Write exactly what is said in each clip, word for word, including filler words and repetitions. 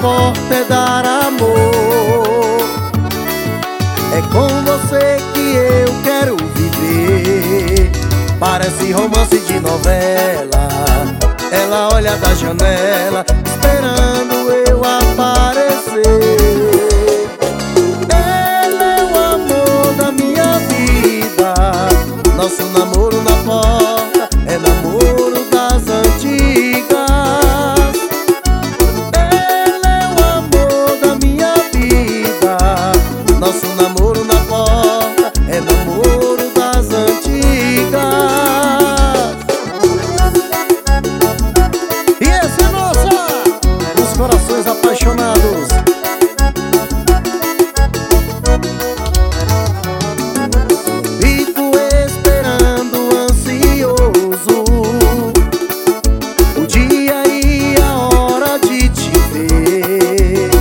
porta é dar amor. É com você que eu quero viver. Parece romance de novela. Ela olha da janela esperando eu aparecer. Ela é o amor da minha vida. Nosso namoro na porta é namoro das antigas. Ela é o amor da minha vida. Nosso namoro na porta é namoro das antigas. E esse é nossa, os corações apaixonados. Fico esperando ansioso o dia e a hora de te ver.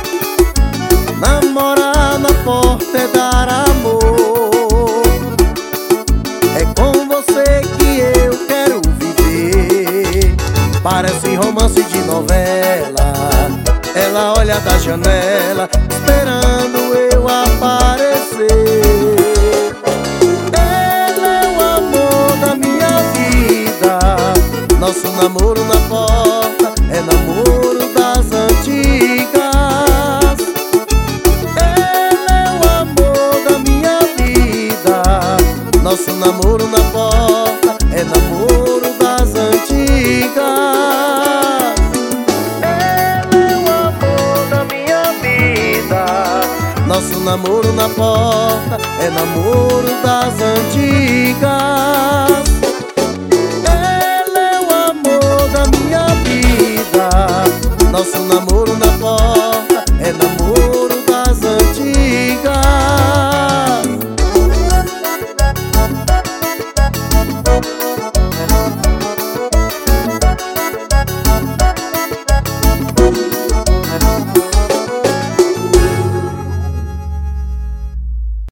Namorar na porta é dar amor. É com você que eu quero viver. Parece romance de novela. Ela olha da janela esperando eu aparecer. Ela é o amor da minha vida. Nosso namoro na porta é namoro das antigas. Ela é o amor da minha vida. Nosso namoro na porta é namoro das antigas. Ela é o amor da minha vida. Nosso namoro na porta é namoro das antigas. Ela é o amor da minha vida. Nosso namoro